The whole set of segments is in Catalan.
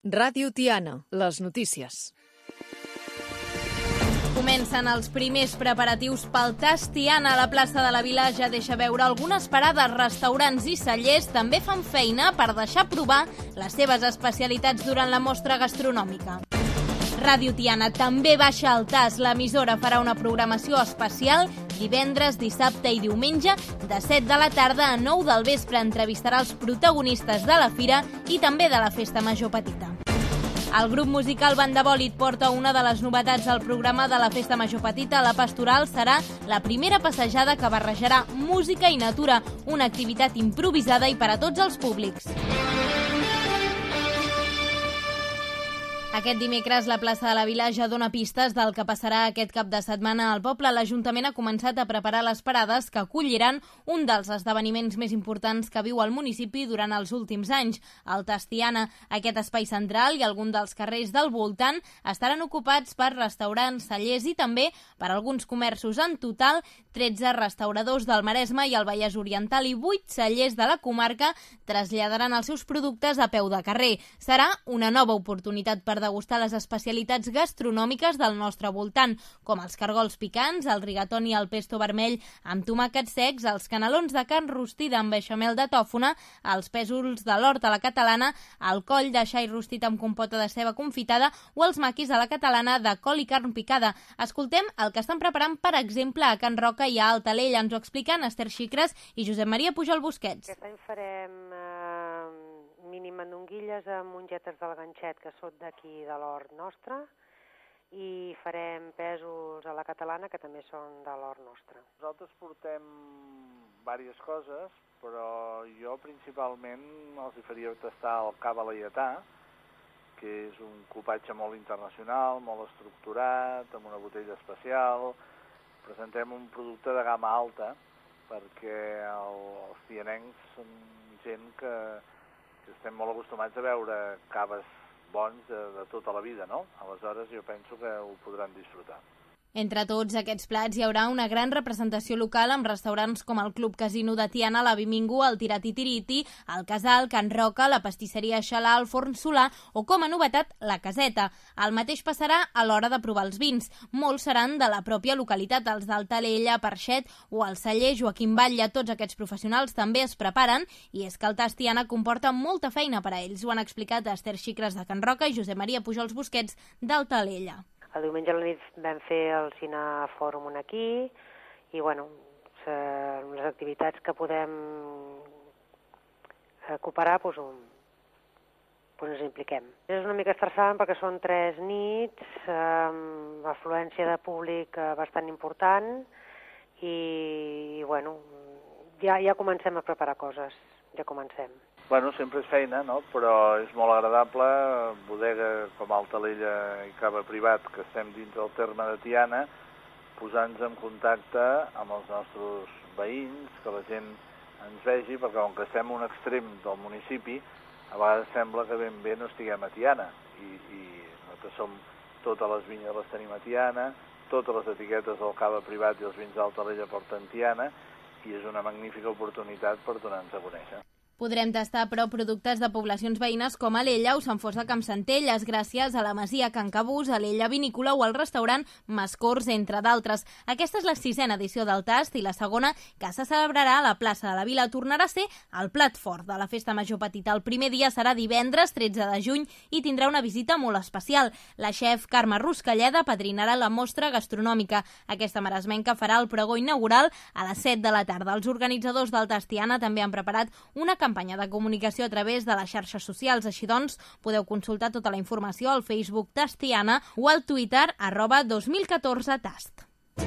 Ràdio Tiana, les notícies. Comencen els primers preparatius pel Tast Tiana. La plaça de la Vila ja deixa veure algunes parades, restaurants i cellers també fan feina per deixar provar les seves especialitats durant la mostra gastronòmica. Ràdio Tiana també baixa al Tast. L'emissora farà una programació especial divendres, dissabte i diumenge de 7 de la tarda a 9 del vespre. Entrevistarà els protagonistes de la fira i també de la Festa Major Petita. El grup musical Banda Bòlit porta una de les novetats al programa de la Festa Major Petita. La Pastoral serà la primera passejada que barrejarà música i natura, una activitat improvisada i per a tots els públics. Aquest dimecres la plaça de la Vila ja dona pistes del que passarà aquest cap de setmana al poble. L'Ajuntament ha començat a preparar les parades que acolliran un dels esdeveniments més importants que viu el municipi durant els últims anys, el Tast Tiana. Aquest espai central i algun dels carrers del voltant estaran ocupats per restaurants, cellers i també per alguns comerços. En total, 13 restauradors del Maresme i el Vallès Oriental i 8 cellers de la comarca traslladaran els seus productes a peu de carrer. Serà una nova oportunitat per degustar les especialitats gastronòmiques del nostre voltant, com els cargols picants, el rigatoni i el pesto vermell amb tomàquets secs, els canelons de carn rostida amb beixamel de tòfona, els pèsols de l'hort a la catalana, el coll de xai rostit amb compota de ceba confitada o els maquis a la catalana de col i carn picada. Escoltem el que estan preparant, per exemple, a Can Roca i a Altalella. Ens ho expliquen Esther Xicres i Josep Maria Pujol Busquets. Aquest any farem mini mandonguilles amb mongetes del ganxet, que són d'aquí de l'hort nostre, i farem pèsols a la catalana, que també són de l'hort nostre. Nosaltres portem diverses coses, però jo principalment els faria tastar el cava laietà, que és un cupatge molt internacional, molt estructurat, amb una botella especial. Presentem un producte de gamma alta, perquè els tianencs són gent que estem molt acostumats a veure caves bons de tota la vida, no? Aleshores jo penso que ho podran disfrutar. Entre tots aquests plats hi haurà una gran representació local amb restaurants com el Club Casino de Tiana, la Bimingo, el Tirati-Tiriti, el Casal, Can Roca, la pastisseria Xalà, el Forn Solà o, com a novetat, la Caseta. El mateix passarà a l'hora de provar els vins. Molts seran de la pròpia localitat, els d'Altalella, Parxet o el celler Joaquim Batlle. Tots aquests professionals també es preparen i és que el Tast Tiana comporta molta feina per a ells. Ho han explicat Esther Xicres de Can Roca i Josep Maria Pujols Busquets d'Altalella. El diumenge a la nit vam fer el cinefòrum aquí i, bueno, les activitats que podem cooperar, doncs ens impliquem. És una mica estressant perquè són 3 nits, afluència de públic bastant important i, bueno, ja comencem a preparar coses, ja comencem. Bueno, sempre és feina, no? Però és molt agradable, bodega com Altalella i Cava Privat, que estem dins del terme de Tiana, posar-nos en contacte amb els nostres veïns, que la gent ens vegi, perquè com que estem a un extrem del municipi, a vegades sembla que ben bé no estiguem a Tiana. I nosaltres som, totes les vinyes les tenim a Tiana, totes les etiquetes del Cava Privat i els vins d'Altalella porten Tiana, i és una magnífica oportunitat per donar-nos a conèixer. Podrem tastar, però, productes de poblacions veïnes com Alella o Sant Fost de Campsentelles, gràcies a la Masia Can Cabús, Alella Vinícola o al restaurant Mascors, entre d'altres. Aquesta és la 6a edició del Tast i la segona que se celebrarà a la plaça de la Vila. Tornarà a ser el plat fort de la Festa Major Petita. El primer dia serà divendres 13 de juny i tindrà una visita molt especial. La xef Carme Ruscalleda padrinarà la mostra gastronòmica. Aquesta maresmenca farà el pregó inaugural a les 7 de la tarda. Els organitzadors del Tast Tiana també han preparat una campanya de comunicació a través de les xarxes socials. Així doncs, podeu consultar tota la informació al Facebook Tast Tiana o al Twitter @2014tast.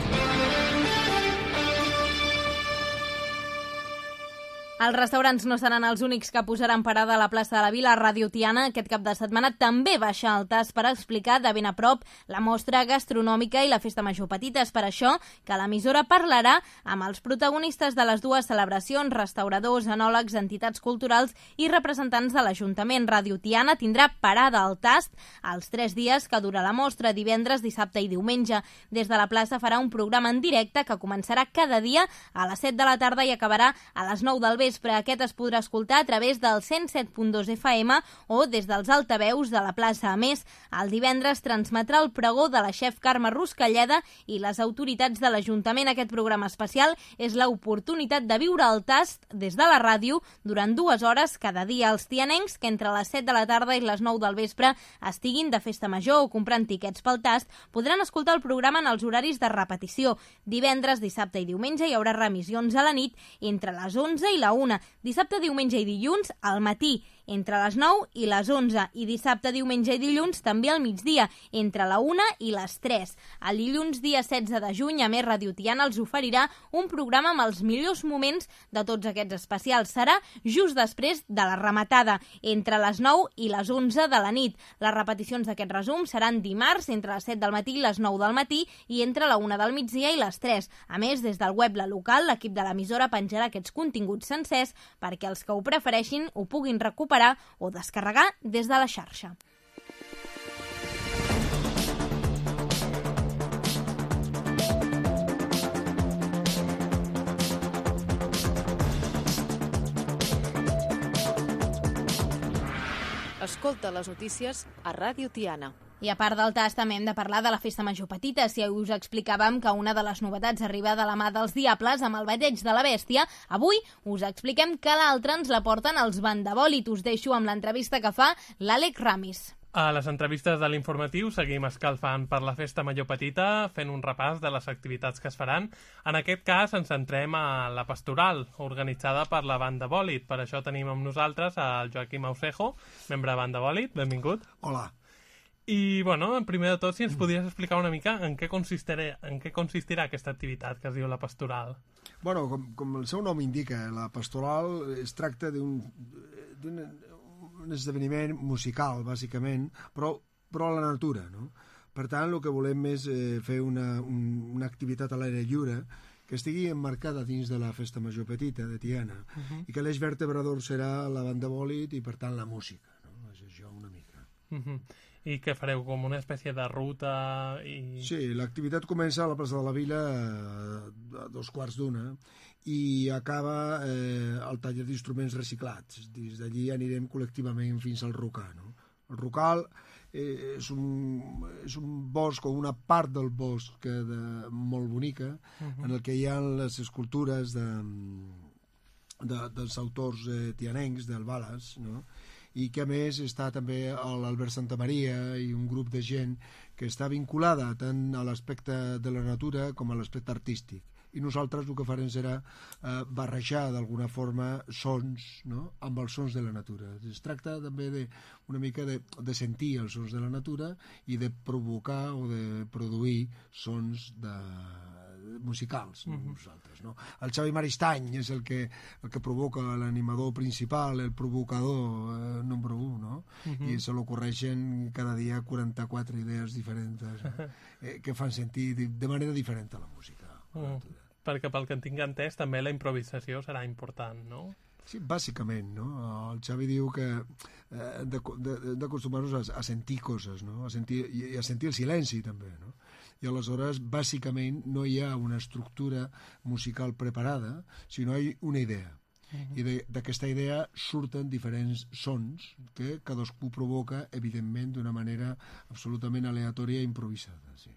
Els restaurants no seran els únics que posaran parada a la plaça de la Vila. Ràdio Tiana aquest cap de setmana també baixa al Tast per explicar de ben a prop la mostra gastronòmica i la Festa Major Petita. És per això que l'emissora parlarà amb els protagonistes de les dues celebracions, restauradors, enòlegs, entitats culturals i representants de l'Ajuntament. Ràdio Tiana tindrà parada al Tast els 3 dies que dura la mostra, divendres, dissabte i diumenge. Des de la plaça farà un programa en directe que començarà cada dia a les 7 de la tarda i acabarà a les 9 del vespre. vespre. Aquest es podrà escoltar a través del 107.2 FM o des dels altaveus de la plaça. A més, el divendres transmetrà el pregó de la xef Carme Ruscalleda i les autoritats de l'Ajuntament. Aquest programa especial és l'oportunitat de viure el tast des de la ràdio durant 2 hores cada dia. Els tianencs que entre les 7 de la tarda i les 9 del vespre estiguin de festa major o comprant tiquets pel tast podran escoltar el programa en els horaris de repetició. Divendres, dissabte i diumenge hi haurà remissions a la nit entre les 11 i la 1. Dissabte, diumenge i dilluns al matí entre les 9 i les 11 i dissabte, diumenge i dilluns també al migdia entre la 1 i les 3. El dilluns dia 16 de juny, a més, Ràdio Tiana els oferirà un programa amb els millors moments de tots aquests especials. Serà just després de la rematada, entre les 9 i les 11 de la nit. Les repeticions d'aquest resum seran dimarts entre les 7 del matí i les 9 del matí i entre la 1 del migdia i les 3. A més, des del web La Local, l'equip de l'emissora penjarà aquests continguts sencers perquè els que ho prefereixin ho puguin recuperar o descarregar des de la xarxa. Escolta les notícies a Ràdio Tiana. I a part del tast també hem de parlar de la Festa Major Petita. Si us explicàvem que una de les novetats arriba de la mà dels Diables amb el bateig de la bèstia, avui us expliquem que l'altra ens la porten els Bandabòlit. Us deixo amb l'entrevista que fa l'Àlex Ramis. A les entrevistes de l'informatiu seguim escalfant per la Festa Major Petita, fent un repàs de les activitats que es faran. En aquest cas ens centrem a la pastoral, organitzada per la Bandabòlit. Per això tenim amb nosaltres el Joaquim Ausejo, membre de Bandabòlit. Benvingut. Hola. I, bueno, primer de tot, si ens podries explicar una mica en què consistirà aquesta activitat que es diu la pastoral. Bueno, com el seu nom indica, la pastoral es tracta d'un esdeveniment musical, bàsicament, però a la natura, no? Per tant, el que volem és fer una activitat a l'aire lliure que estigui emmarcada dins de la Festa Major Petita de Tiana i que l'eix vertebrador serà la Bandabòlit i, per tant, la música, no? És això una mica. I què fareu, com una espècie de ruta? Sí, l'activitat comença a la plaça de la Vila a 2:15 i acaba al taller d'instruments reciclats. Des d'allí anirem col·lectivament fins al Rocar, no? El Rocar és un bosc o una part del bosc molt bonica en el que hi ha les escultures dels autors tianencs, del Balas, no? I que a més està també l'Albert Santamaria i un grup de gent que està vinculada tant a l'aspecte de la natura com a l'aspecte artístic. I nosaltres el que farem serà barrejar d'alguna forma sons, no?, amb els sons de la natura. Es tracta també una mica de sentir els sons de la natura i de provocar o de produir sons musicals, nosaltres, no? El Xavi Maristany és el que provoca l'animador principal, el provocador número 1, no? I se l'ocorreixen cada dia 44 idees diferents que fan sentir de manera diferent a la música. Perquè pel que en tinc entès també la improvisació serà important, no? Sí, bàsicament, no? El Xavi diu que hem d'acostumar-nos a sentir coses, no? A sentir el silenci també, no? I aleshores, bàsicament, no hi ha una estructura musical preparada, sinó hi ha una idea. I d'aquesta idea surten diferents sons que cadascú provoca, evidentment, d'una manera absolutament aleatòria i improvisada. Sí.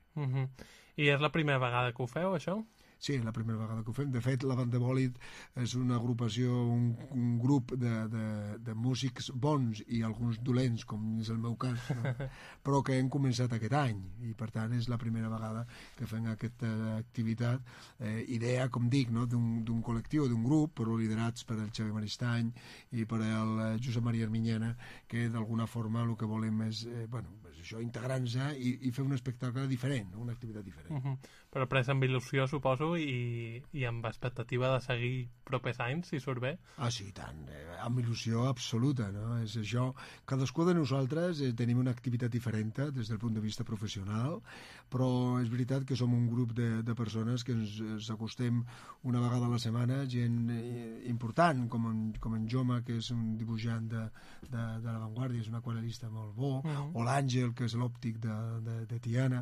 I és la primera vegada que ho feu, això? Sí, la primera vegada que ho fem. De fet, la Bandabòlit és una agrupació, un grup de músics bons i alguns dolents, com és el meu cas, no? Però que hem començat aquest any i, per tant, és la primera vegada que fem aquesta activitat. Idea, com dic, no?, d'un col·lectiu, d'un grup, però liderats per el Xavi Maristany i per el Josep Maria Arminyena, que d'alguna forma el que volem és, això, integrar-nos i fer un espectacle diferent, una activitat diferent. Però pres amb il·lusió, suposo, i amb expectativa de seguir propers anys, si surt bé. Ah, sí, tant. Amb il·lusió absoluta, no? És això. Cadascú de nosaltres tenim una activitat diferent des del punt de vista professional, però és veritat que som un grup de persones que ens acostem una vegada a la setmana, gent important, com en Joma, que és un dibuixant de La Vanguardia, és un aquarel·lista molt bo, o l'Àngel, el que és l'òptic de Tiana,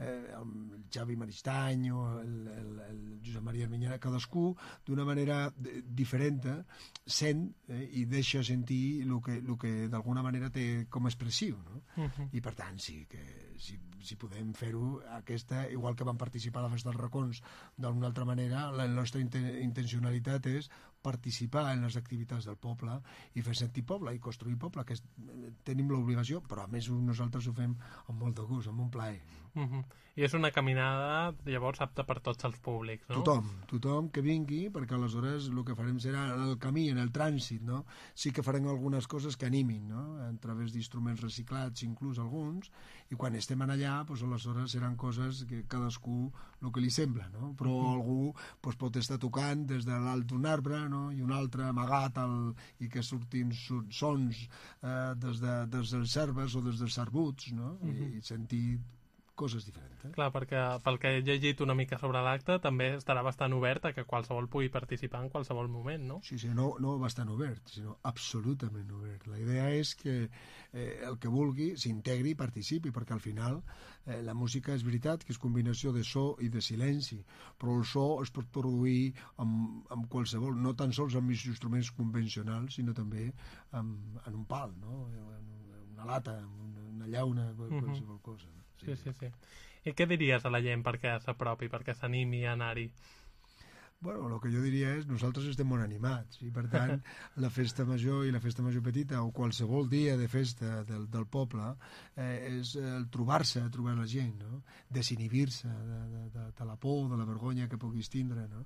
el Xavi Maristany o el Josep Maria Arminyana, cadascú d'una manera diferent sent i deixa sentir el que d'alguna manera té com a expressiu, no? I per tant sí que si podem fer-ho, igual que vam participar a la Festa dels Racons d'alguna altra manera, la nostra intencionalitat és participar en les activitats del poble i fer sentir poble i construir poble, que tenim l'obligació, però a més nosaltres ho fem amb molt de gust, amb un plaer. I és una caminada llavors apta per tots els públics, no? Tothom que vingui, perquè aleshores el que farem serà en el camí, en el trànsit, no? Sí que farem algunes coses que animin, no? A través d'instruments reciclats, inclús alguns, i quan estem allà, doncs aleshores seran coses que cadascú el que li sembla, no? Però algú pot estar tocant des de l'alt d'un arbre, no? I un altre amagat i que surtin sons des dels serves o des dels serbuts, no? I sentir coses diferents. Clar, perquè pel que he llegit una mica sobre l'acte també estarà bastant obert a que qualsevol pugui participar en qualsevol moment, no? Sí, no bastant obert, sinó absolutament obert. La idea és que el que vulgui s'integri i participi, perquè al final la música és veritat que és combinació de so i de silenci, però el so es pot produir amb qualsevol, no tan sols amb instruments convencionals, sinó també en un pal, no? Una lata, una llauna, qualsevol cosa, no? Sí. I què diries a la gent perquè s'apropi, perquè s'animi a anar-hi? Bueno, el que jo diria és nosaltres estem molt animats i per tant la festa major i la festa major petita o qualsevol dia de festa del poble és el trobar la gent, no? Desinhibir-se de la por, de la vergonya que puguis tindre, no?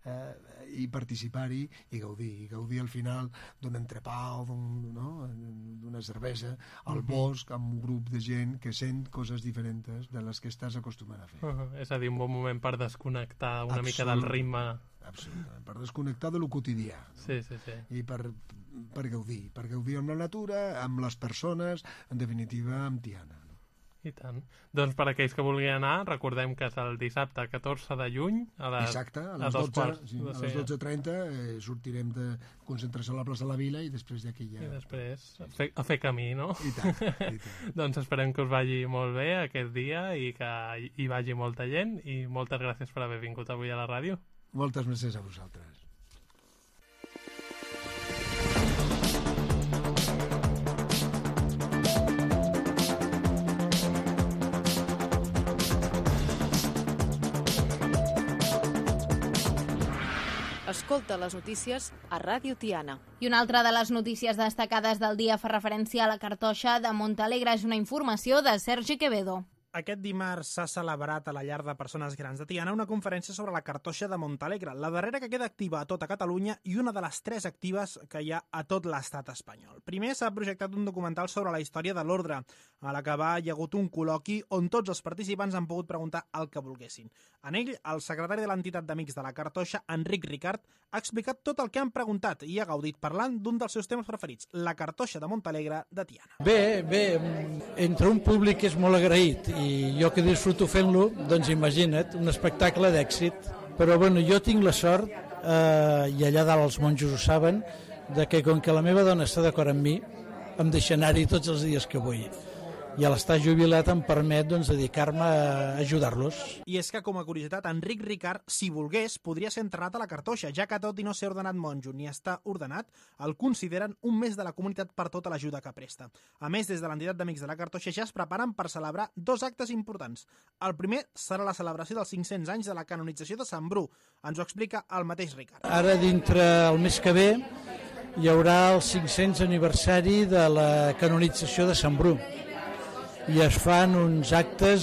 I participar-hi i gaudir al final d'un entrepà o d'una cervesa al bosc amb un grup de gent que sent coses diferents de les que estàs acostumat a fer. És a dir, un bon moment per desconnectar una mica del ritme. Absolutament, per desconnectar de lo quotidià. Sí. I per gaudir amb la natura, amb les persones, en definitiva amb Tiana. I tant. Doncs per aquells que vulguin anar, recordem que és el dissabte 14 de juny a les 12:30 sortirem de concentració a la plaça de la Vila i després d'aquí ja... I després a fer camí, no? I tant. Doncs esperem que us vagi molt bé aquest dia i que hi vagi molta gent i moltes gràcies per haver vingut avui a la ràdio. Moltes gràcies a vosaltres. Escolta les notícies a Ràdio Tiana. I una altra de les notícies destacades del dia fa referència a la cartoixa de Montalegre. És una informació de Sergi Quevedo. Aquest dimarts s'ha celebrat a la llar de persones grans de Tiana una conferència sobre la cartoixa de Montalegre, la darrera que queda activa a tota Catalunya i una de les 3 actives que hi ha a tot l'estat espanyol. Primer s'ha projectat un documental sobre la història de l'ordre, a l'acabar hi ha hagut un col·loqui on tots els participants han pogut preguntar el que volguessin. En ell, el secretari de l'entitat d'Amics de la Cartoixa, Enric Ricart, ha explicat tot el que han preguntat i ha gaudit parlant d'un dels seus temes preferits, la cartoixa de Montalegre de Tiana. Bé, entre un públic que és molt agraït i jo que disfruto fent-lo, doncs imagina't, un espectacle d'èxit. Però bueno, jo tinc la sort, i allà dalt els monjos ho saben, de que com que la meva dona està d'acord amb mi, em deixa anar-hi tots els dies que vull. I a l'estar jubilat em permet dedicar-me a ajudar-los. I és que, com a curiositat, Enric Ricart, si volgués, podria ser enterrat a la cartoixa, ja que tot i no ser ordenat monjo ni està ordenat, el consideren un més de la comunitat per tota l'ajuda que presta. A més, des de l'entitat d'Amics de la Cartoixa ja es preparen per celebrar 2 actes importants. El primer serà la celebració dels 500 anys de la canonització de Sant Bru. Ens ho explica el mateix Ricart. Ara, dintre el mes que ve, hi haurà el 500 aniversari de la canonització de Sant Bru. I es fan uns actes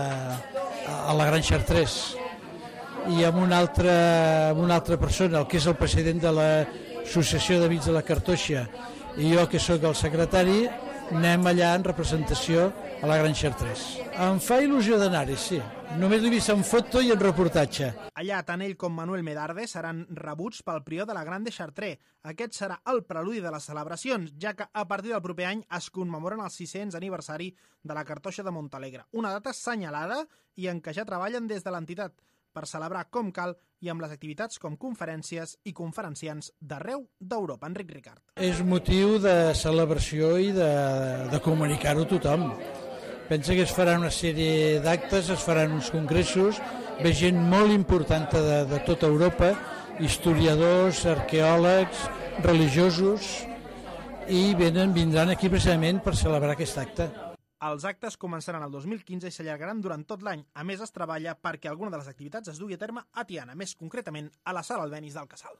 a la Gran Chartres i amb una altra persona, el que és el president de l'Associació d'Amics de la Cartoixa i jo que sóc el secretari, anem allà en representació a la Gran Chartres. Em fa il·lusió d'anar-hi, sí. Només l'he vist en foto i en reportatge. Allà, tant ell com Manuel Medarde seran rebuts pel prior de la Grande Chartres. Aquest serà el preludi de les celebracions, ja que a partir del proper any es commemoren el 600 aniversari de la cartoixa de Montalegre. Una data assenyalada i en què ja treballen des de l'entitat per celebrar com cal i amb les activitats com conferències i conferenciants d'arreu d'Europa. Enric Ricart. És motiu de celebració i de comunicar-ho a tothom. Pensa que es faran una sèrie d'actes, es faran uns congressos, ve gent molt important de tota Europa, historiadors, arqueòlegs, religiosos, i vindran aquí precisament per celebrar aquest acte. Els actes començaran el 2015 i s'allargaran durant tot l'any. A més, es treballa perquè alguna de les activitats es dugui a terme a Tiana, més concretament a la Sala Albéniz del Casal.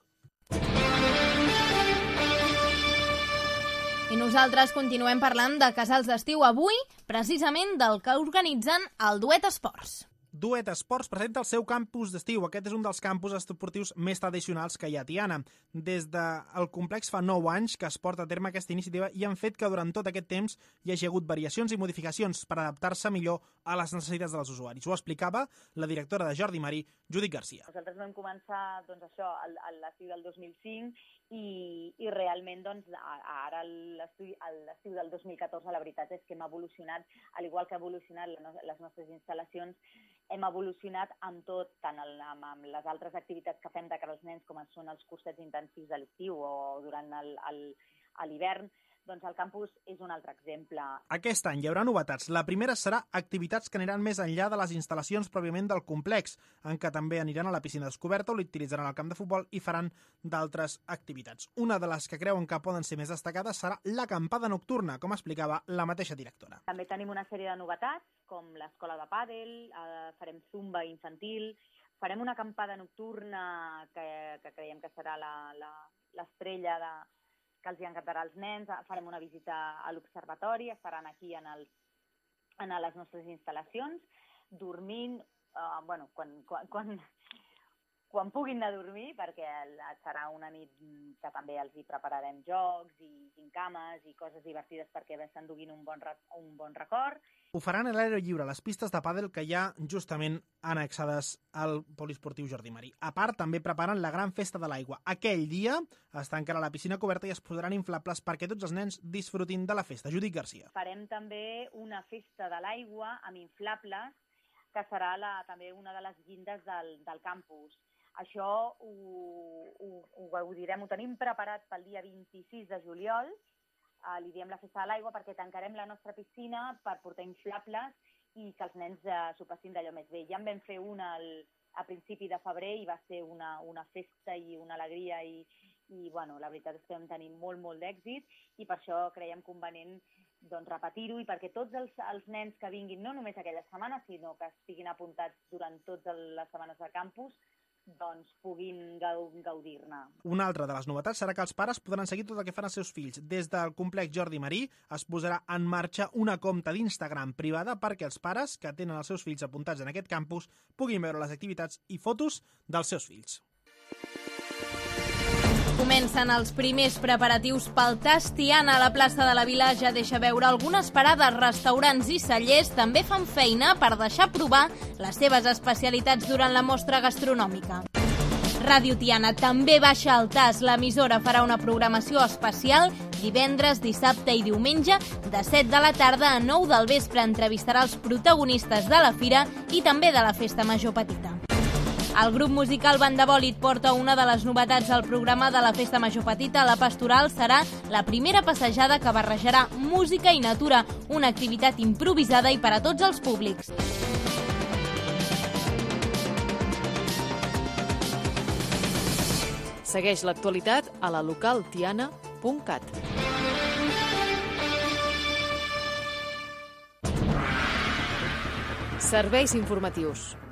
I nosaltres continuem parlant de casals d'estiu avui, precisament del que organitzen el Duet Esports. Duet Esports presenta el seu campus d'estiu. Aquest és un dels campus esportius més tradicionals que hi ha a Tiana. Des del complex fa 9 anys que es porta a terme aquesta iniciativa i han fet que durant tot aquest temps hi hagi hagut variacions i modificacions per adaptar-se millor a les necessitats dels usuaris. Ho explicava la directora de Jordi Marí, Judit Garcia. Nosaltres vam començar a l'estiu del 2005 i realment ara l'estiu del 2014 la veritat és que hem evolucionat, al igual que ha evolucionat les nostres instal·lacions, hem evolucionat amb tot, tant amb les altres activitats que fem de cara als nens com són els cursets intensius de l'estiu o durant l'hivern, doncs el campus és un altre exemple. Aquest any hi haurà novetats. La primera serà activitats que aniran més enllà de les instal·lacions pròpiament del complex, en què també aniran a la piscina descoberta o l'utilitzaran al camp de futbol i faran d'altres activitats. Una de les que creuen que poden ser més destacades serà l'acampada nocturna, com explicava la mateixa directora. També tenim una sèrie de novetats, com l'escola de pàdel, farem zumba infantil, farem una acampada nocturna que creiem que serà l'estrella que els encantarà als nens, farem una visita a l'observatori, estaran aquí en les nostres instal·lacions, dormint, quan puguin anar a dormir, perquè serà una nit que també els hi prepararem jocs i gincames i coses divertides perquè s'enduguin un bon record. Ho faran a l'aire lliure, a les pistes de pàdel que hi ha justament annexades al poliesportiu Jordi Marí. A part, també preparen la gran festa de l'aigua. Aquell dia es tancarà la piscina coberta i es posaran inflables perquè tots els nens disfrutin de la festa. Judit Garcia. Farem també una festa de l'aigua amb inflables, que serà també una de les llindes del campus. Això ho gaudirem, ho tenim preparat pel dia 26 de juliol, li diem la festa de l'aigua perquè tancarem la nostra piscina per portar inflables i que els nens s'ho passin d'allò més bé. Ja en vam fer una a principi de febrer i va ser una festa i una alegria i la veritat és que vam tenir molt d'èxit i per això creiem convenient repetir-ho i perquè tots els nens que vinguin, no només aquella setmana, sinó que estiguin apuntats durant totes les setmanes de campus, puguin gaudir-ne. Una altra de les novetats serà que els pares podran seguir tot el que fan els seus fills. Des del complex Jordi Marí es posarà en marxa una compte d'Instagram privada perquè els pares que tenen els seus fills apuntats en aquest campus puguin veure les activitats i fotos dels seus fills. Comencen els primers preparatius pel Tast Tiana. A la plaça de la Vila ja deixa veure algunes parades, restaurants i cellers també fan feina per deixar provar les seves especialitats durant la mostra gastronòmica. Ràdio Tiana també baixa al Tast. L'emissora farà una programació especial divendres, dissabte i diumenge de 7 de la tarda a 9 del vespre. Entrevistarà els protagonistes de la fira i també de la Festa Major Petita. El grup musical Banda Bòlit porta una de les novetats al programa de la Festa Major Petita. La Pastoral serà la primera passejada que barrejarà música i natura, una activitat improvisada i per a tots els públics. Segueix l'actualitat a la localtiana.cat. Serveis informatius.